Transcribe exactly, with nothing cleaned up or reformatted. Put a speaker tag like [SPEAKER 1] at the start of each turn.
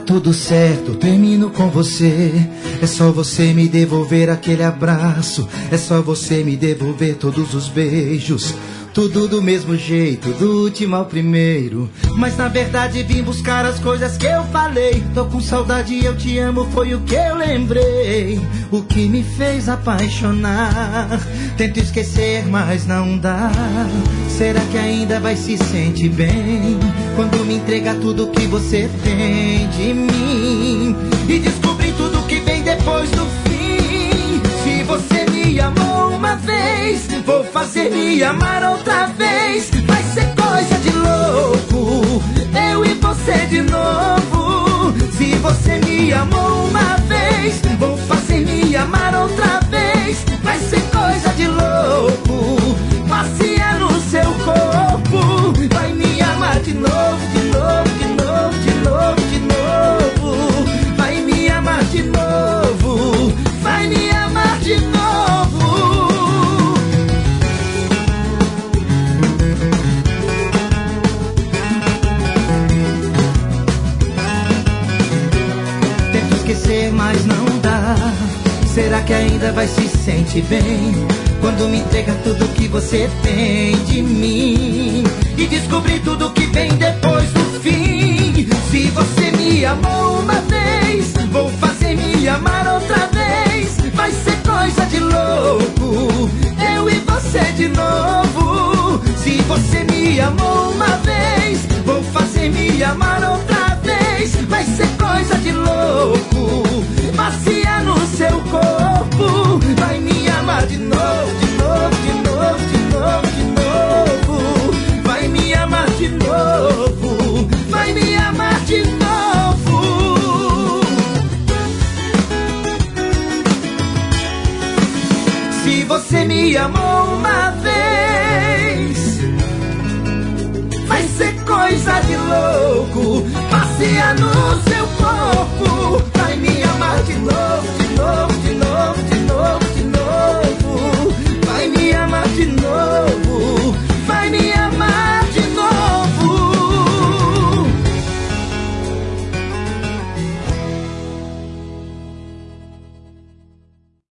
[SPEAKER 1] tudo certo, termino com você. É só você me devolver aquele abraço, é só você me devolver todos os beijos. Tudo do mesmo jeito, do último ao primeiro. Mas na verdade vim buscar as coisas que eu falei. Tô com saudade, eu te amo, foi o que eu lembrei. O que me fez apaixonar. Tento esquecer, mas não dá. Será que ainda vai se sentir bem quando me entregar tudo que você tem de mim e descobrir tudo que vem depois do fim? Se você me amou uma vez, vou fazer me amar outra vez. Vai ser coisa de louco, eu e você de novo. Se você me amou uma vez, vou fazer me amar outra vez. Vai ser coisa de louco, passear no seu corpo. Vai me amar de novo, de novo, de novo, de novo, de novo. Vai me amar de novo, vai me amar de novo. Tento esquecer, mas não dá. Será que ainda vai se sentir bem quando me entrega tudo que você tem de mim e descobrir tudo que vem depois do fim? Se você me amou uma vez, vou fazer me amar outra vez. Vai ser coisa de louco, eu e você de novo. Se você me amou uma vez, vou fazer me amar outra vez. Vai ser coisa de louco, passear no seu corpo. Vai me amar de novo, de novo, de novo, de novo, de novo. Vai me amar de novo, vai me amar de novo. Se você me amou uma vez, vai ser coisa de louco, passear no seu